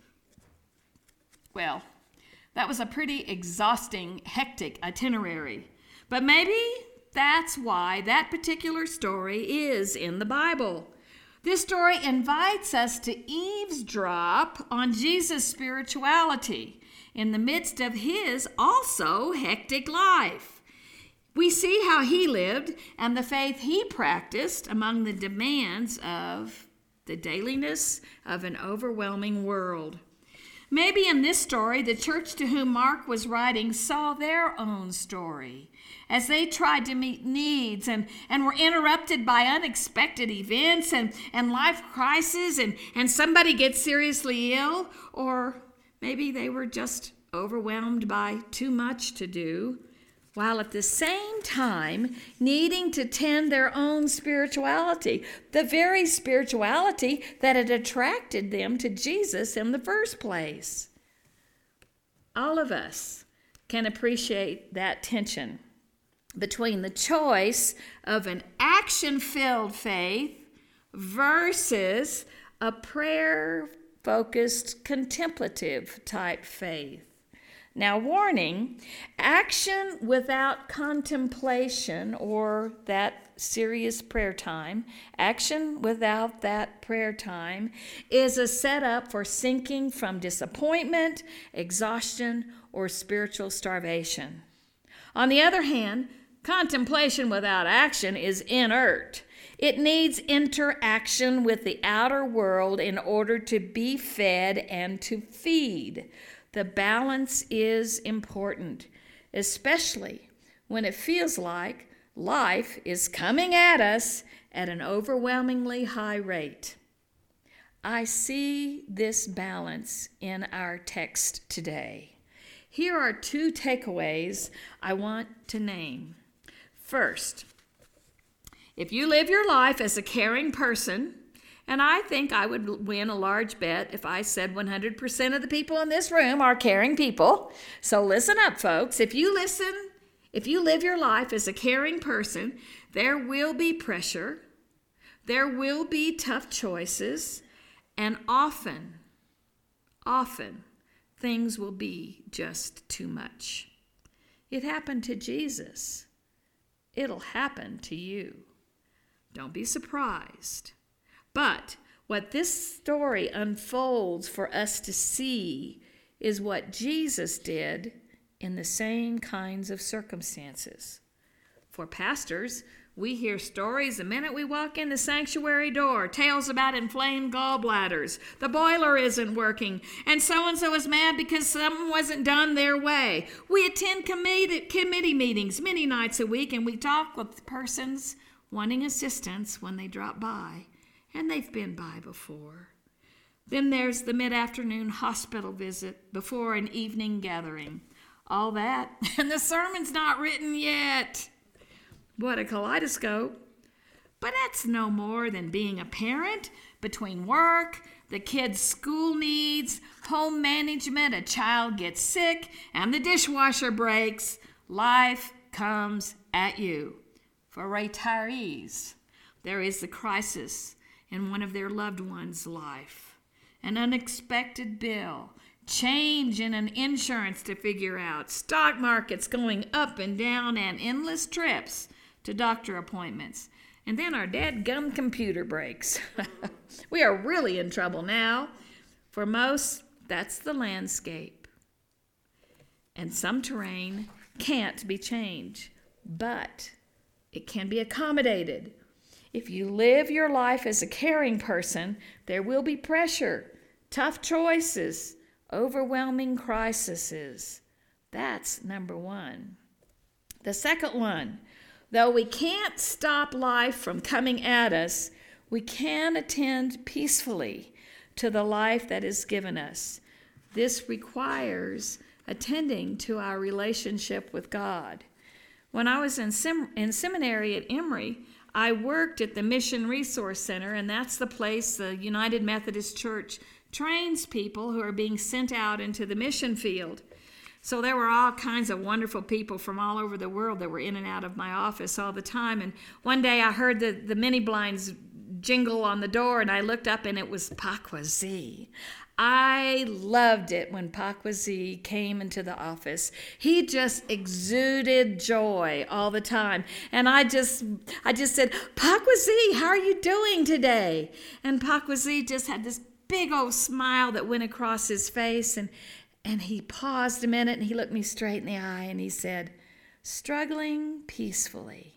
Speaker 2: Well, that was a pretty exhausting, hectic itinerary. But maybe that's why that particular story is in the Bible. This story invites us to eavesdrop on Jesus' spirituality in the midst of his also hectic life. We see how he lived and the faith he practiced among the demands of the dailiness of an overwhelming world. Maybe in this story, the church to whom Mark was writing saw their own story as they tried to meet needs and, and were interrupted by unexpected events and, and life crises, and, and somebody gets seriously ill, or maybe they were just overwhelmed by too much to do, while at the same time needing to tend their own spirituality, the very spirituality that had attracted them to Jesus in the first place. All of us can appreciate that tension between the choice of an action-filled faith versus a prayer-focused, contemplative type faith. Now, warning, action without contemplation or that serious prayer time, action without that prayer time is a setup for sinking from disappointment, exhaustion, or spiritual starvation. On the other hand, contemplation without action is inert. It needs interaction with the outer world in order to be fed and to feed. The balance is important, especially when it feels like life is coming at us at an overwhelmingly high rate. I see this balance in our text today. Here are two takeaways I want to name. First, if you live your life as a caring person, and I think I would win a large bet if I said one hundred percent of the people in this room are caring people. So listen up, folks. If you listen, if you live your life as a caring person, there will be pressure, there will be tough choices, and often, often, things will be just too much. It happened to Jesus. It'll happen to you. Don't be surprised. But what this story unfolds for us to see is what Jesus did in the same kinds of circumstances. For pastors, we hear stories the minute we walk in the sanctuary door, tales about inflamed gallbladders, the boiler isn't working, and so-and-so is mad because something wasn't done their way. We attend committee, committee meetings many nights a week, and we talk with persons wanting assistance when they drop by. And they've been by before. Then there's the mid-afternoon hospital visit before an evening gathering. All that, and the sermon's not written yet. What a kaleidoscope. But that's no more than being a parent. Between work, the kids' school needs, home management, a child gets sick, and the dishwasher breaks, life comes at you. For retirees, there is the crisis in one of their loved ones' life, an unexpected bill, change in an insurance to figure out, stock markets going up and down, and endless trips to doctor appointments. And then our dadgum computer breaks. We are really in trouble now. For most, that's the landscape. And some terrain can't be changed, but it can be accommodated. If you live your life as a caring person, there will be pressure, tough choices, overwhelming crises. That's number one. The second one, though we can't stop life from coming at us, we can attend peacefully to the life that is given us. This requires attending to our relationship with God. When I was in, sem- in seminary at Emory, I worked at the Mission Resource Center, and that's the place the United Methodist Church trains people who are being sent out into the mission field. So there were all kinds of wonderful people from all over the world that were in and out of my office all the time. And one day I heard the, the mini blinds jingle on the door, and I looked up, and it was Pakwasi. I loved it when Pakwasi came into the office. He just exuded joy all the time. And I just I just said, Pakwasi, how are you doing today? And Pakwasi just had this big old smile that went across his face, and And he paused a minute, and he looked me straight in the eye, and he said, struggling peacefully.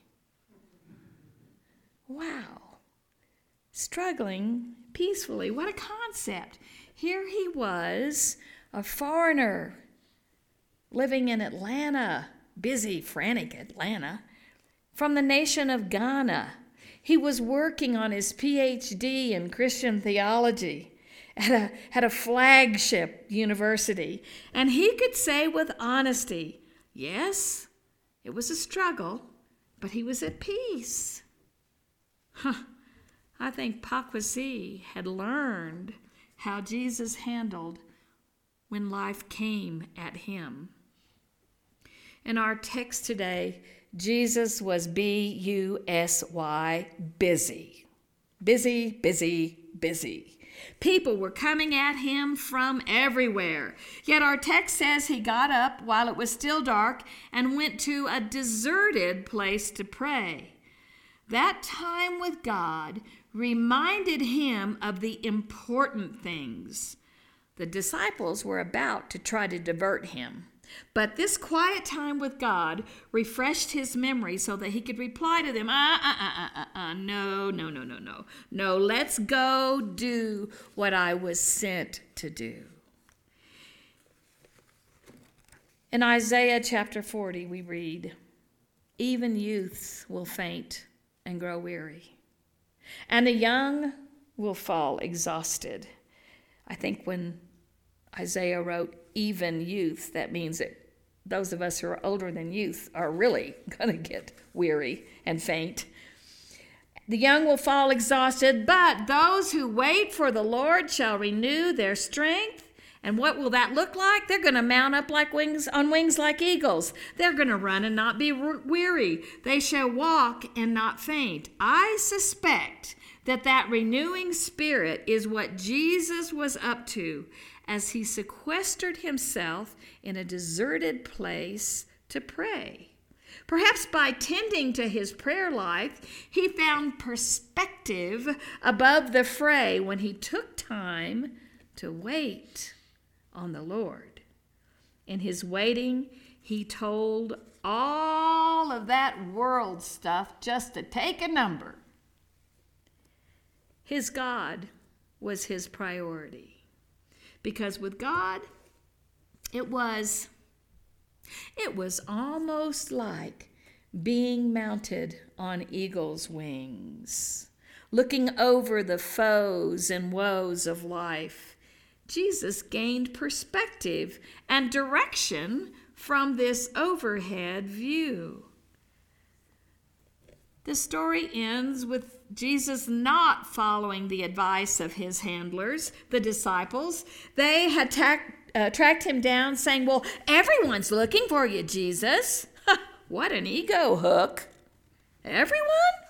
Speaker 2: Wow. Struggling peacefully. What a concept. Here he was, a foreigner, living in Atlanta, busy, frantic Atlanta, from the nation of Ghana. He was working on his P H D in Christian theology at a, at a flagship university. And he could say with honesty, yes, it was a struggle, but he was at peace. Huh. I think Pakwasi had learned how Jesus handled when life came at him. In our text today, Jesus was B U S Y, busy. Busy, busy, busy. People were coming at him from everywhere. Yet our text says he got up while it was still dark and went to a deserted place to pray. That time with God reminded him of the important things. The disciples were about to try to divert him, but this quiet time with God refreshed his memory so that he could reply to them, uh, uh, uh, uh, uh, no, no, no, no, no, no, let's go do what I was sent to do. In Isaiah chapter forty, we read, even youths will faint and grow weary, and the young will fall exhausted. I think when Isaiah wrote even youth, that means that those of us who are older than youth are really going to get weary and faint. The young will fall exhausted, but those who wait for the Lord shall renew their strength. And what will that look like? They're going to mount up like wings on wings like eagles. They're going to run and not be weary. They shall walk and not faint. I suspect that that renewing spirit is what Jesus was up to as he sequestered himself in a deserted place to pray. Perhaps by tending to his prayer life, he found perspective above the fray when he took time to wait on the Lord. In his waiting, he told all of that world stuff just to take a number. His God was his priority, because with God, it was, it was almost like being mounted on eagle's wings, looking over the foes and woes of life, Jesus gained perspective and direction from this overhead view. The story ends with Jesus not following the advice of his handlers, the disciples. They had tack, uh, tracked him down saying, well, everyone's looking for you, Jesus. What an ego hook. Everyone?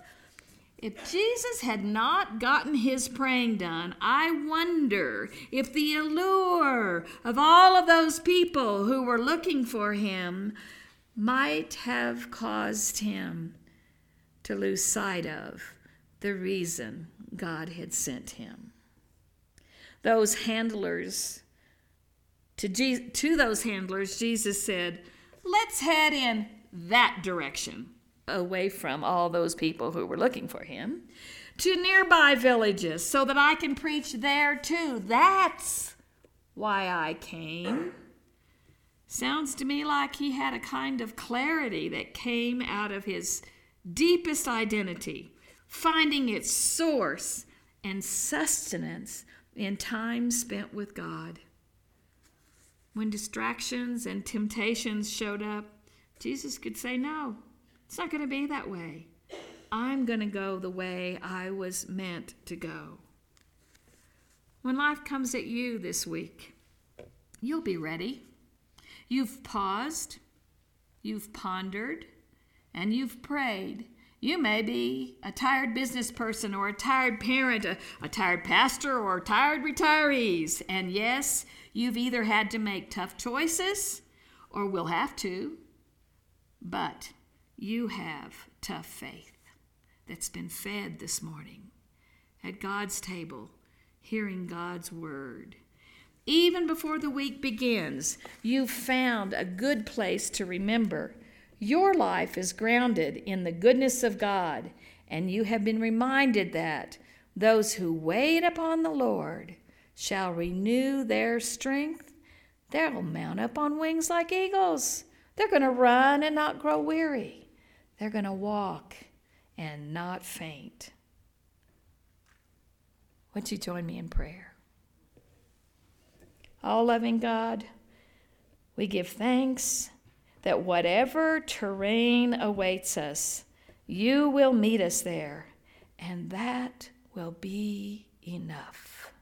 Speaker 2: If Jesus had not gotten his praying done, I wonder if the allure of all of those people who were looking for him might have caused him to lose sight of the reason God had sent him. Those handlers, to, Je- to those handlers, Jesus said, let's head in that direction, away from all those people who were looking for him, to nearby villages so that I can preach there too. That's why I came. Sounds to me like he had a kind of clarity that came out of his deepest identity, finding its source and sustenance in time spent with God. When distractions and temptations showed up, Jesus could say, no, it's not going to be that way. I'm going to go the way I was meant to go. When life comes at you this week, you'll be ready. You've paused, you've pondered, and you've prayed. You may be a tired business person or a tired parent, a, a tired pastor or tired retirees. And yes, you've either had to make tough choices or will have to, but you have tough faith that's been fed this morning at God's table, hearing God's word. Even before the week begins, you've found a good place to remember your life is grounded in the goodness of God, and you have been reminded that those who wait upon the Lord shall renew their strength. They'll mount up on wings like eagles. They're going to run and not grow weary. They're going to walk and not faint. Would you join me in prayer? All-loving God, we give thanks that whatever terrain awaits us, you will meet us there, and that will be enough.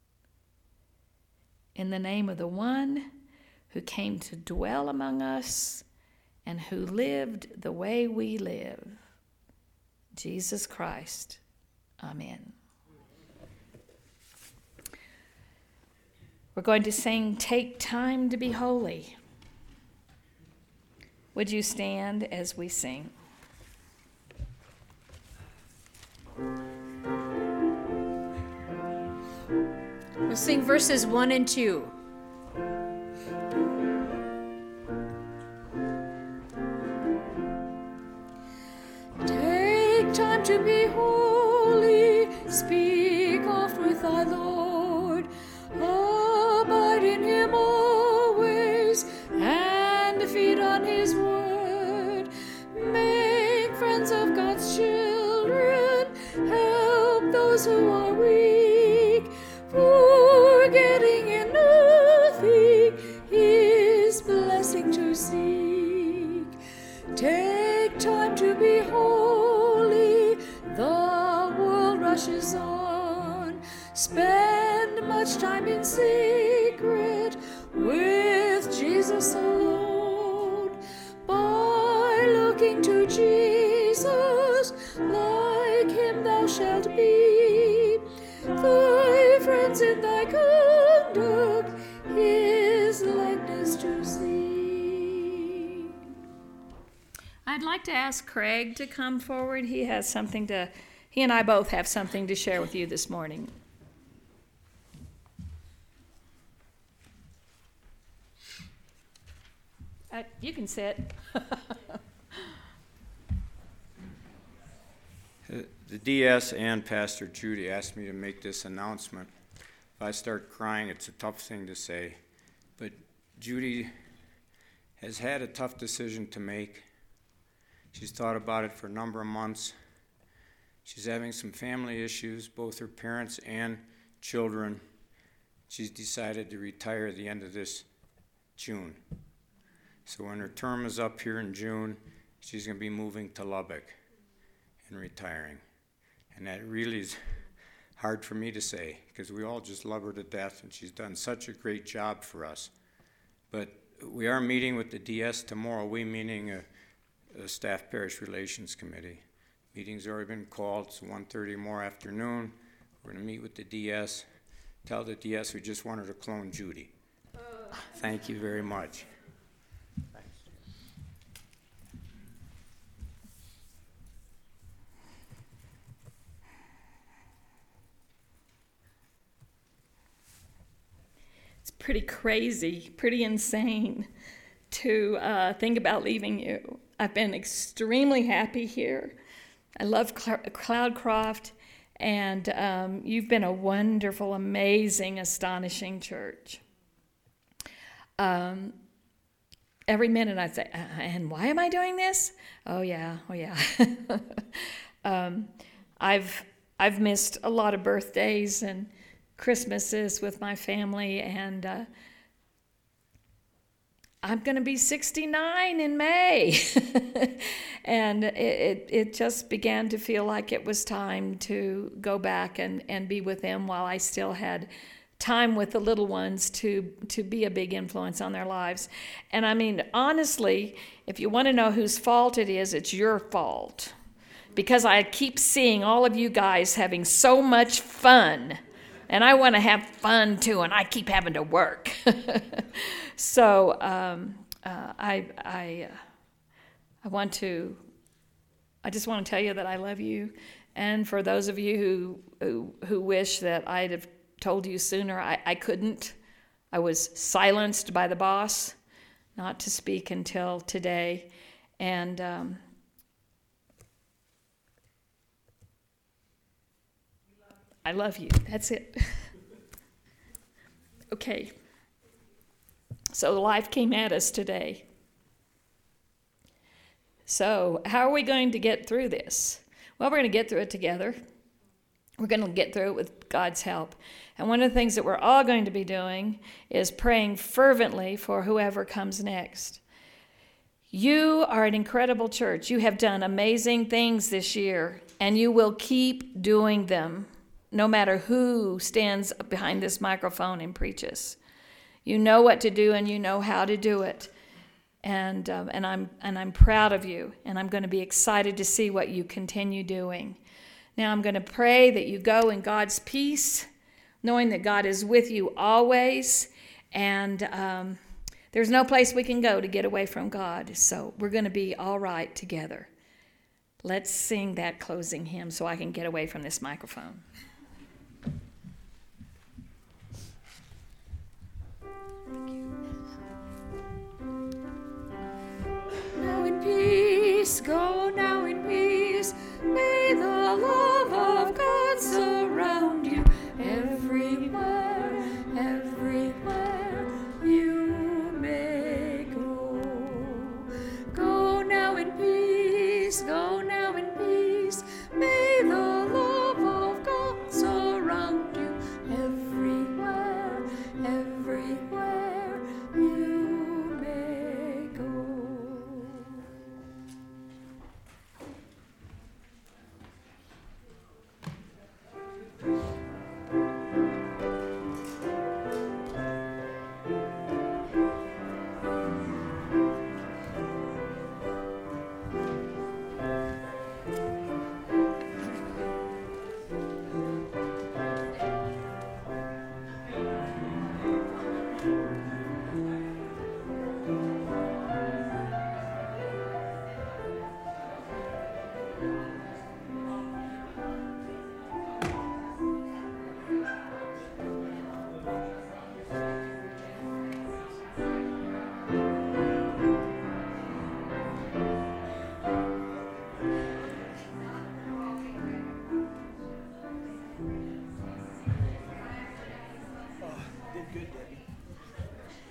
Speaker 2: In the name of the one who came to dwell among us and who lived the way we live, Jesus Christ. Amen. We're going to sing "Take Time to Be Holy." Would you stand as we sing?
Speaker 3: We'll sing verses one and two. Take time to be holy, speak oft with thy Lord, abide in him always, and feed on his word. Make friends of God's children, help those who are weak, forgetting in nothing his blessing to seek. Take time to be holy, the world rushes on. Spend much time in secret with Jesus alone. By looking to Jesus, like him thou shalt be. Thy friends in thy conduct, his likeness to see.
Speaker 2: I'd like to ask Craig to come forward. He has something to, he and I both have something to share with you this morning. Uh, you can sit.
Speaker 4: The D S and Pastor Judy asked me to make this announcement. If I start crying, it's a tough thing to say. But Judy has had a tough decision to make. She's thought about it for a number of months. She's having some family issues, both her parents and children. She's decided to retire at the end of this June. So when her term is up here in June, she's going to be moving to Lubbock and retiring. And that really is hard for me to say, because we all just love her to death, and she's done such a great job for us. But we are meeting with the D S tomorrow, we meaning a, a Staff Parish Relations Committee. Meeting's already been called, it's one thirty more afternoon. We're going to meet with the D S, tell the D S we just want her to clone Judy. Uh. Thank you very much.
Speaker 3: It's pretty crazy, pretty insane to uh, think about leaving you. I've been extremely happy here. I love Cl- Cloudcroft, and um, you've been a wonderful, amazing, astonishing church. Um, every minute I say, uh, and why am I doing this? Oh yeah, oh yeah. um, I've I've missed a lot of birthdays and Christmases with my family, and uh, I'm going to be sixty-nine in May. And it, it, it just began to feel like it was time to go back and, and be with them while I still had time with the little ones to, to be a big influence on their lives. And I mean, honestly, if you want to know whose fault it is, it's your fault. Because I keep seeing all of you guys having so much fun. And I want to have fun too, and I keep having to work. So um, uh, I I uh, I want to. I just want to tell you that I love you, and for those of you who who, who wish that I'd have told you sooner, I, I couldn't. I was silenced by the boss, not to speak until today, and. Um, I love you. That's it. Okay. So life came at us today. So how are we going to get through this? Well, we're going to get through it together. We're going to get through it with God's help. And one of the things that we're all going to be doing is praying fervently for whoever comes next. You are an incredible church. You have done amazing things this year, and you will keep doing them. No matter who stands behind this microphone and preaches. You know what to do and you know how to do it. And um, and I'm and I'm proud of you, and I'm going to be excited to see what you continue doing. Now I'm going to pray that you go in God's peace, knowing that God is with you always, and um, there's no place we can go to get away from God. So we're going to be all right together. Let's sing that closing hymn so I can get away from this microphone.
Speaker 5: Now in peace, go now in peace. May the love of God surround you everywhere, everywhere you may go. Go now in peace, go now in peace. May the love of God surround you everywhere, everywhere.